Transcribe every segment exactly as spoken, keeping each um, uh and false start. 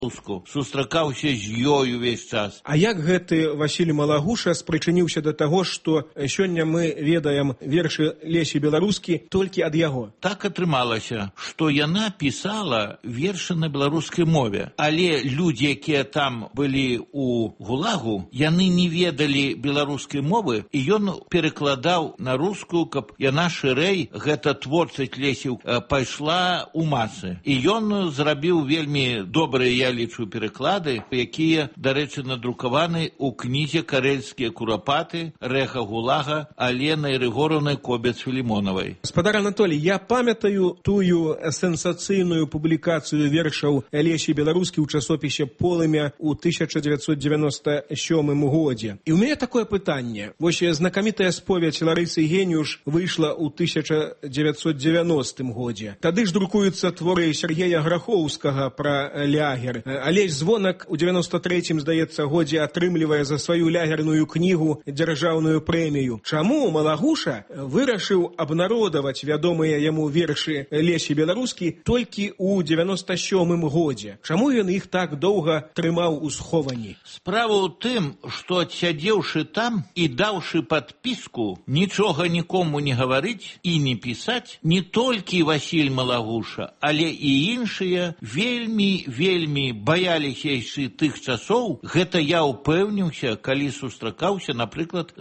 сустракаўся з ёю ўвесь час. А як гэты Васіль Малагуша спрычыніўся да таго, што сёння мы ведаем вершы Лесі Беларускі толькі ад яго? Так атрымалася, што яна пісала вершы на беларускай мове, але людзі, якія там былі у ГУЛАГу, яны не ведалі беларускай мовы, і ён перакладаў на рускую, каб яна шырэй, гэта творчасць Лесі, пайшла ў масы. І ён зрабіў вельмі добрыя, я лічу, пераклады, якія, дарэчы, надрукаваны ў кнізе «Карэльскія курапаты» Рэха Гулага Алены Рыгоровны Кобец-Філімонавай. Гаспадар Анатолій, я памятаю тую сенсацыйную публікацыю вершаў Лесі Беларускі ў часопісе «Полымя» ў тысяча дзевяцьсот дзевяноста сёмым годзе. І ў мяне такое пытанне. Вось знакамітая споведь Ларысы Геніуш выйшла ў тысяча дзевяцьсот дзевяностым годзе. Тады ж друкуюцца творы Сергея Грахоўскага пра лягер. Алесь Звонак у девяносто третьем, здаецца, годзе атрымлівае за сваю лягерную кнігу дзяржаўную прэмію. Чаму Малагуша вырашыў абнародаваць вядомыя яму вершы Лесі Беларускі толькі ў девяносто сёмым годзе? Чаму ён іх так доўга трымаў у схованні? Справа ў тым, што сядзеўшы там і даўшы падпіску нічога нікому не гаварыць і не пісаць, не толькі Васіль Малагуша, але і іншыя вельмі, вельмі баяліся яшчэ тых часоў. Гэта я ўпэўніўся, калі сустракаўся, напрыклад,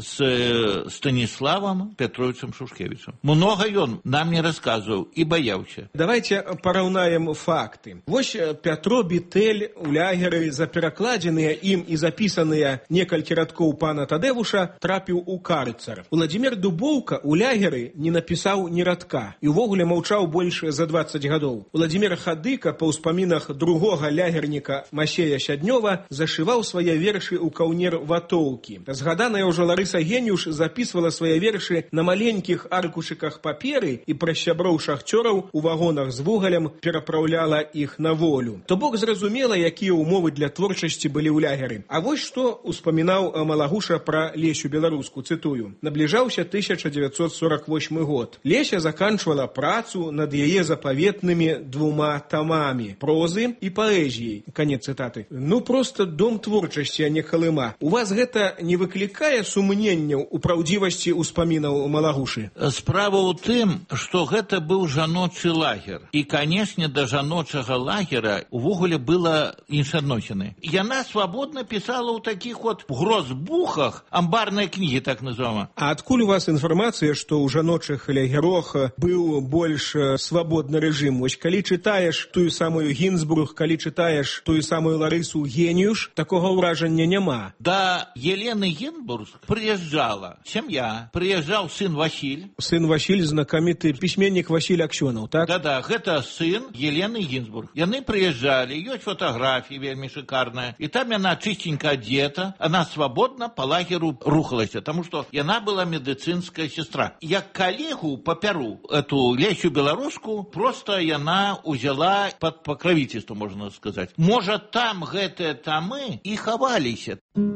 з Станіславам Петровичем Шушкевичем. Многа ён нам не расказваў і баяўся. Давайте параўнаем факты. Вось Пятро Бітэль у лягеры за перакладзеныя ім і запісаныя некалькі радкоў пана Тадэвуша трапіў у карцар. Уладзімір Дубоўка у лягеры не напісаў ні радка і ўвогуле маўчаў больш за дваццаць гадоў. Уладзімір Хадыка па ўспамінах другога лягерніка Масея Сяднёва зашываў свае вершы ў каўнер ватоўкі. Згаданая ўжо Ларыса Геніуш запісвала свае вершы на маленькіх аркушыках паперы і праз сяброў шахцёраў у вагонах з вугалем перапраўляла іх на волю. То бок зразумела, якія ўмовы для творчасці былі ў лягеры. А вось што успамінаў Малагуша пра Лесю Беларуску, цытую. Набліжаўся тысяча дзевяцьсот сорок восьмы год. Леся заканчвала працу над яе запаветнымі двума тамамі прозы і паэзіяй. Канец цытаты. Ну, просто дом творчасці, а не Калыма. У вас гэта не выклікае сумненняў у праўдзівасці ўспамінаў Малагушы? Справа ў тым, што гэта быў жаночы лагер. І, канешне, да жаночага лагера увогуле было іншадносіны. Яна свабодна пісала ў такіх от грозбухах, амбарныя кнігі, так называема. А адкуль у вас інфармацыя, што ў жаночых лагерах быў больш свабодны рэжым? Вось калі чытаеш тую самую Гінзбург, калі чытаеш тую самую Ларысу Геніуш, такога ўражання няма. Да Елены Гінзбург прыязджала сям'я, прыязджаў сын Васіль. Сын Васіль, знакаміты пісьменнік Васіль Аксёнаў, так? Да-да, гэта сын Елены Гінзбург. Яны прыязджалі, ёсць фотаграфіі вельмі шикарная, і там яна чистенько одета, она свободно по лагеру рухалася, тому что яна была медицинская сестра. Як коллегу по Перу, эту Лесю Беларуску, просто яна узяла под покровительство, можно сказать. Может, там гэтыя тамы і хаваліся.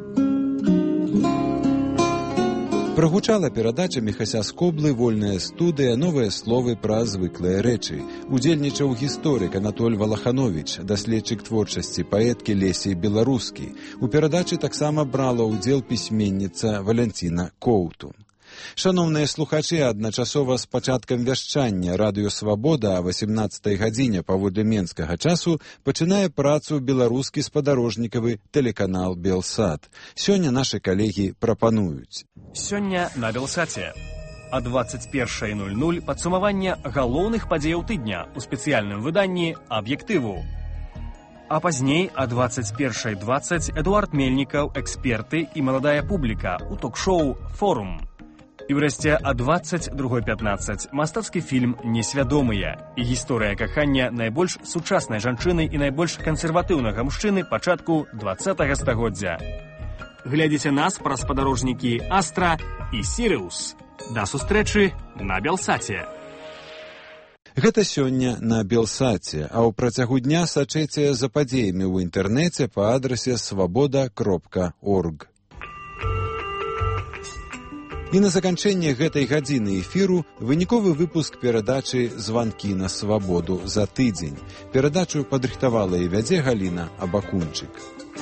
Прагучала перадача Міхася Скоблы «Вольная студыя. Новыя словы пра звыклыя рэчы». Удзельнічаў гісторык Анатоль Валаханович, даследчык творчасці паэткі Лесі Беларускі. У перадачы таксама брала ўдзел пісьменніца Валянціна Коўтун. Шановныя слухачы, адначасова з пачаткам вяшчання Радыё Свабода а васемнаццатай гадзіне паводле менскага часу пачынае працу беларускі спадарожнікавы тэлеканал «Белсат». Сёння нашы калегі прапануюць. Сёння на «Белсаце». А двадцать первое ноль ноль падсумаванне галоўных падзеяў тыдня у спецыяльным выданні «Аб'ектыву». А пазней а двадцать первое двадцать Эдуард Мельнікаў, эксперты і маладая публіка у ток-шоу «Форум». І ўрэшце а двадцать два пятнадцать мастацкі фільм «Несвядомыя» і гісторыя кахання найбольш сучаснай жанчыны і найбольш кансерватыўнага мужчыны пачатку двадцатага стагоддзя. Глядзіце нас праз спадарожнікі «Астра» і «Сірыус». Да сустрэчы на «Белсаце». Гэта сёння на «Белсаце», а ў працягу дня сачыце за падзеямі ў інтэрнэце па адрасе свабода кропка орг. І на заканчэнне гэтай гадзіны эфіру выніковы выпуск перадачы «Званкі на свабоду» за тыдзень. Перадачу падрыхтавала і вядзе Галіна Абакунчык.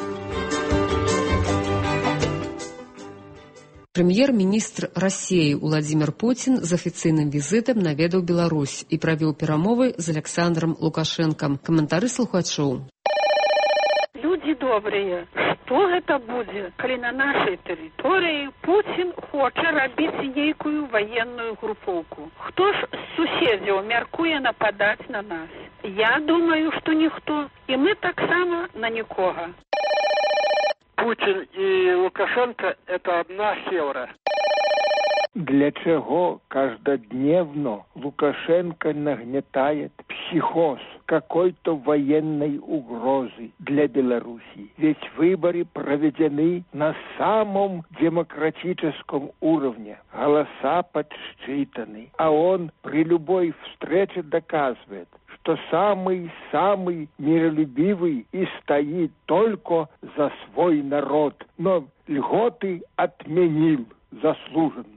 Прэм'ер-міністр Расіі Уладзімір Пуцін з афіцыйным візітам наведаў Беларусь і правёў перамовы з Александром Лукашэнкам. Каментары слухачоў. Людзі добрыя, што гэта будзе, калі на нашай тэрыторыі Пуцін хоча рабіць нейкую ваенную групоўку? Хто ж з суседзяў мяркуе нападаць на нас? Я думаю, што ніхто, і мы таксама на нікога. Путин и Лукашенко – это одна севера. Для чего каждодневно Лукашенко нагнетает психоз какой-то военной угрозы для Беларуси? Ведь выборы проведены на самом демократическом уровне. Голоса подсчитаны. А он при любой встрече доказывает, что самый-самый миролюбивый и стоит только за свой народ. Но льготы отменил заслуженно.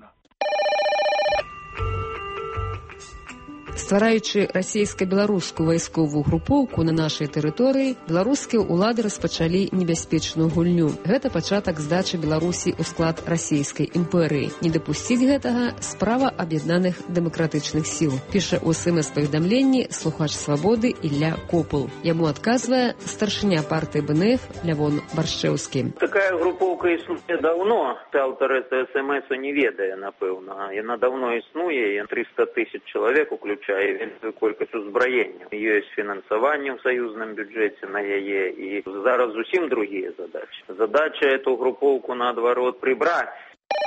Ствараючы расійска-беларускую вайсковую групоўку на нашай тэрыторыі, беларускія ўлады распачалі небяспечную гульню. Гэта пачатак здачы Беларусі ў склад расійскай імперыі. Не дапусціць гэтага – справа аб'яднаных дэмакратычных сіл, піша ў эс эм эс-паведамленні слухач «Свабоды» Ілля Копыл. Яму адказвае старшыня партыі бэ эн эф Лявон Баршчэўскі. Такая групоўка існуе даўно. Аўтар эс эм эс не ведае, напэўна. Яна даўно існуе, триста тысяч чалавек, уключае і вялікую колькасць узбраення. Ёсць фінансаванне ў саюзным бюджэце на яе, і зараз зусім другія задачы. Задача эту групоўку, наадварот, прибраць.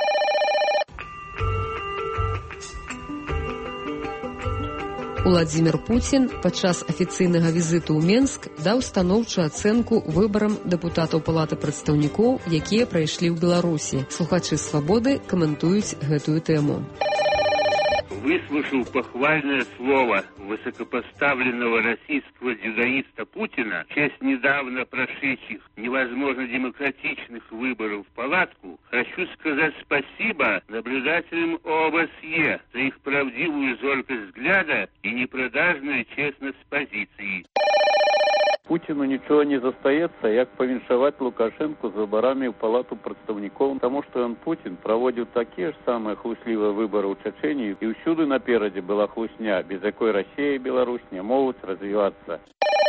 Уладзімір Пуцін падчас афіцыйнага візіту ў Менск даў станоўчую ацэнку выбарам дэпутатаў Палаты прадстаўнікоў, якія прайшлі ў Беларусі. Слухачы «Свабоды» каментуюць гэтую тэму. Выслушал похвальное слово высокопоставленного российского дзюдоиста Путина в честь недавно прошедших невозможно демократичных выборов в палатку, хочу сказать спасибо наблюдателям о бэ эс е за их правдивую зоркость взгляда и непродажную честность позиции. Путину ничего не застаецца, як павіншаваць Лукашенко з выбарамі ў палату прадстаўнікоў, таму што ён, Путин, праводзіў такія ж самыя хлуслівыя выбары ў Чачэніі, і ўсюды наперадзе была хлусня, без якой Расія і Беларусь не могуць развівацца.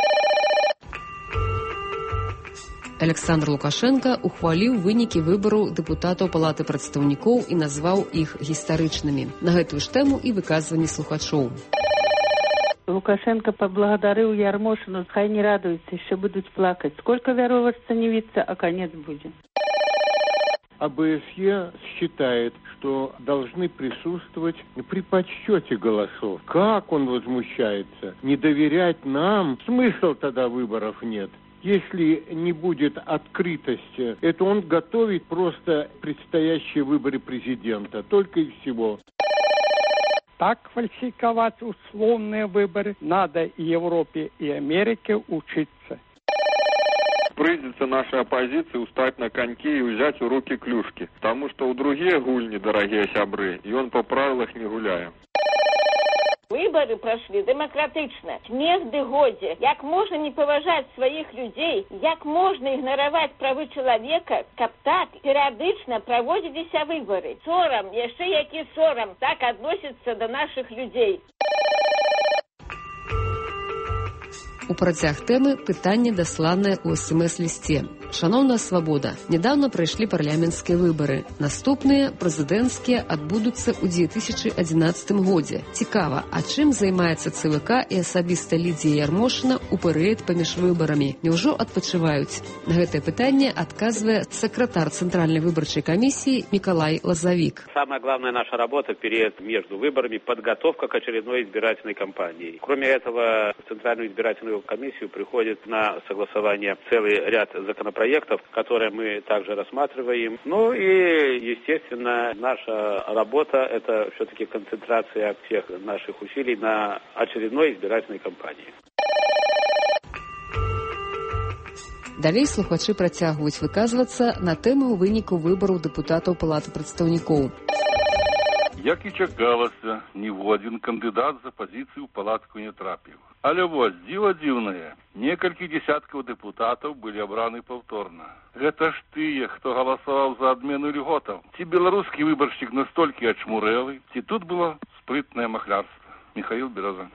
Александр Лукашенко ухваліў вынікі выбараў дэпутатаў Палаты прадстаўнікоў і назваў іх гістарычнымі. На гэтую ж тэму і выказванні слухачоў. Лукашенко поблагодарил Ярмошину, хай не радуются, еще будут плакать. Сколько вероваться не видится, а конец будет. а бэ эс е считает, что должны присутствовать при подсчете голосов. Как он возмущается? Не доверять нам? Смысла тогда выборов нет. Если не будет открытости, это он готовит просто предстоящие выборы президента. Только и всего. Так фальсификовать условные выборы надо и Европе, и Америке учиться. Придется нашей оппозиции устать на коньки и взять в руки клюшки. Потому что у другие гульни, дорогие сябры, и он по правилах не гуляем. Выборы прошли демократично. Смех ды годзе. Як можно не поважать своих людей, як можно игноровать правы человека, каб так периодично проводились выборы. Сором, яшчэ які сором, так относится до наших людей. У працяг тэмы пытанне дасланае ў эс эм эс-лісце. Шаноўная свабода, нядаўна прайшлі парламенцкія выбары. Наступныя, прэзідэнцкія, адбудуцца ў дзве тысячы адзінаццатым годзе. Цікава, а чым займаецца цэ вэ ка і асабіста Лідзія Ярмошына ў перыяд паміж выбарамі? Няўжо адпачываюць? На гэтае пытанне адказвае сакратар Центральной выборчей комиссии Николай Лозовик. Самая главная наша работа в период между выборами – подготовка к очередной избирательной кампании. Кроме этого, в Центральную избирательную комиссию приходит на согласование целый ряд законопроектов, которые мы также рассматриваем. Ну и, естественно, наша работа – это все-таки концентрация всех наших усилий на очередной избирательной кампании. Далей слухачы працягваюць выказвацца на тэму выніку выбараў дэпутатаў Палаты прадстаўнікоў. Як і чакалася, ні в один кандидат за пазіцыю ў палатку не трапіў. Але вось, дзіва дзіўнае, некалькі десяткаў дэпутатаў былі абраны паўторна. Гэта ж тыя, хто галасаваў за адмену льготаў. Ці беларускі выбаршчык настолькі ачмурэлы, ці тут было спрытнае махлярства. Михаил Береза.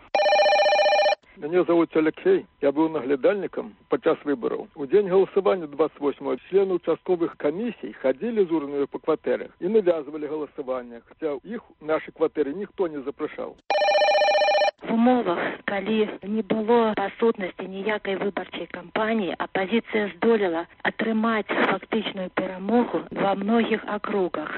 Меня зовут Алексей. Я был наглядальником подчас выборов. У день голосования двадцать восьмого члены участковых комиссий ходили з урною по квартирах и навязывали голосование, хотя их в нашей квартире никто не запрашал. В умовах, калі не было па сутнасці ніякай выбарчай кампаніі, апозіцыя здолела атрымаць фактычную перамогу во многих округах.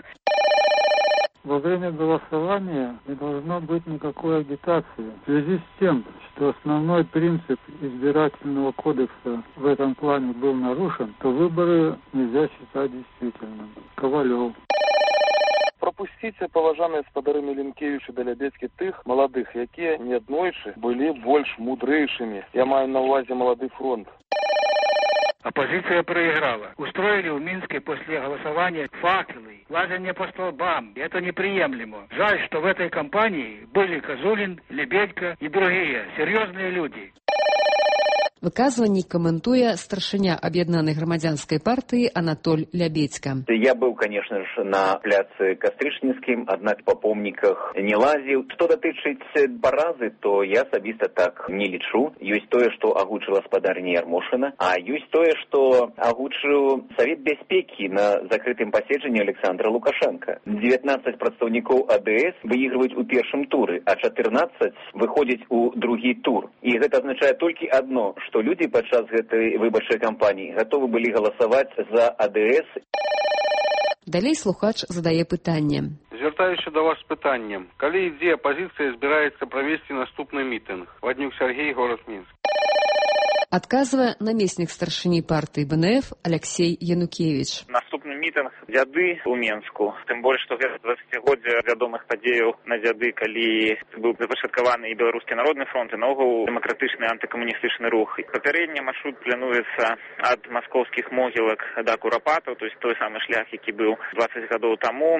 Во время голосования не должно быть никакой агитации. В связи с тем, что основной принцип избирательного кодекса в этом плане был нарушен, то выборы нельзя считать действительным. Ковалев. Пропусціце, паважаныя спадары Міленкевіч і Далябецкі, тых маладых, якія неаднойчы былі больш мудрэйшымі. Я маю на увазе молодой фронт. Оппозиция проиграла. Устроили в Минске после голосования факелы, лазание по столбам. Это неприемлемо. Жаль, что в этой кампании были Козулин, Лебедько и другие серьезные люди. Выказванні каментуе старшыня аб'яднанай грамадзянскай партыі Анатоль Лябедька. Я быў, конечно ж, на пляцы Кастрычніцкім, аднак па помніках не лазіў. Што датычыць паразы, то я асабіста так не лічу. Ёсць тое, што агучыла спадарня Ярмошына, а ёсць тое, што агучыў Савет бяспекі на закрытым паседжанні Александра Лукашенко. дзевятнаццаць прадстаўнікоў АДС выйгрываюць у першым туры, а чатырнаццаць выходзяць у другі тур. І гэта азначае толькі адно, што людзі падчас гэтай выбарчай кампаніі гатовы былі галасаваць за АДС. Далей слухач задае пытанне. Звяртаюся да вас з пытаннем. Калі ідзе апазіцыя збіраецца правесці наступны мітынг? Ваднюк Сергей, горад Мінск. Адказвае намеснік старшыні партыі БНФ Алексей Янукевич. Наступны мітынг дзяды ў Менску. Тым больш, што гэта дваццацігоддзе вядомых падзеяў на дзяды, калі быў запачаткаваны і Беларускі народны фронт, і наогул дэмакратычны антыкамуністычны рух. Папярэдні маршрут плануецца ад маскоўскіх могілак да Курапатаў, то есть той самы шлях, які быў дваццаць гадоў таму.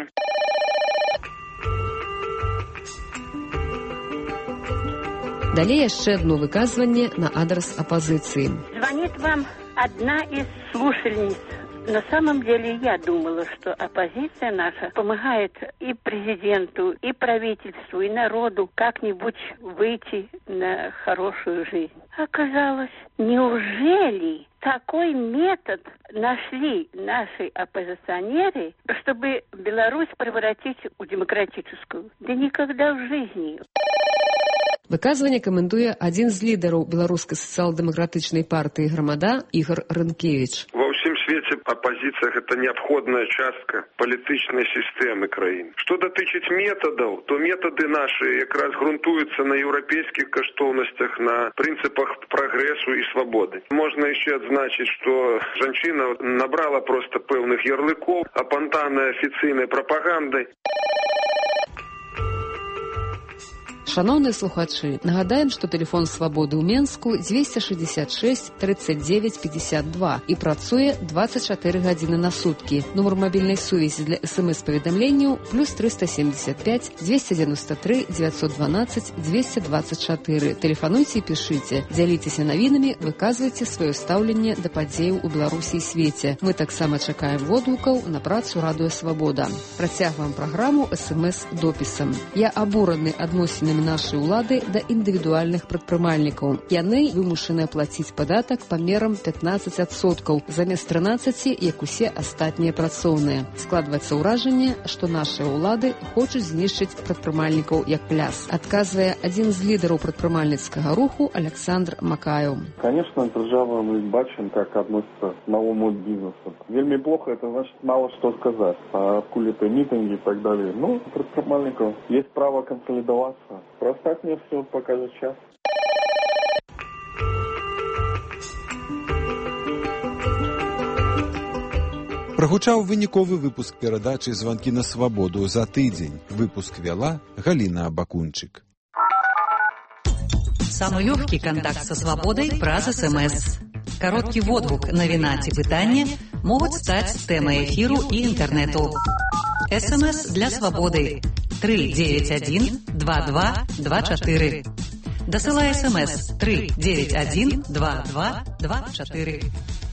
Далее яшчэ одно выказванне на адрес оппозиции. Звонит вам одна из слушательниц. На самом деле я думала, что оппозиция наша помогает и президенту, и правительству, и народу как-нибудь выйти на хорошую жизнь. Оказалось, неужели такой метод нашли наши оппозиционеры, чтобы Беларусь превратить в демократическую? Да никогда в жизни. Выказванне каментуе адзін з лідараў беларускай сацыял-дэмакратычнай партыі «Грамада» Ігор Рынкевіч. Ва ўсім свеце апозіцыя – гэта неабходная частка палітычнай сістэмы краін. Што датычыць метадаў, то метады нашы якраз грунтуюцца на еўрапейскіх каштоўнасцях, на прынцыпах прагрэсу і свабоды. Можна яшчэ адзначыць, што жанчына набрала проста пэўных ярлыкоў, апантаная афіцыйнай прапагандай. Шановные слухачи, нагадаем, что телефон свободы ў Менску двести шестьдесят шесть тридцать девять пятьдесят два и працуе двадцать четыре гадзіны на сутки. Номер мобильной сувязі для смс-паведамленняў плюс триста семьдесят пять двести девяносто три девятьсот двенадцать двести двадцать четыре. Телефонуйте и пишите, дзяліцеся навінамі, выказвайце сваё стаўленне да падзеяў у Беларусі і свеце. Мы таксама чакаем водгукаў на працу Радыё Свабода. Працягваем праграму смс-допісам. Я абураны адносінамі нашай улады да індывідуальных прадпрымальнікаў. Яны вымушаныя плаціць падатак памерам пятнадцать адсоткаў замест трынаццаць, як усе астатнія працоўныя. Складваецца ўражанне, што нашыя ўлады хочуць знішчыць прадпрымальнікаў як пляс. Адказвае адзін з лідараў прадпрымальніцкага руху Александр Макаев. Конечно, держава мы бачим, как относится к новому бизнесу. Вельми плохо, это значит мало что сказать. А откуда это митинги и так далее. Ну, предпринимальников есть право консолидоваться. Просто так мне все покажет час. Прагучаў выніковы выпуск перадачы «Звонки на свободу» за тыдзень. Выпуск вела Галина Бакунчик. Самый легкий контакт со свободой праз СМС. Короткий водгук навіна ці пытанне могуць стаць тэмай эфіру і інтэрнэту. СМС для свободы. три девять один два два два четыре. Дасылай смс три девять один два два два четыре.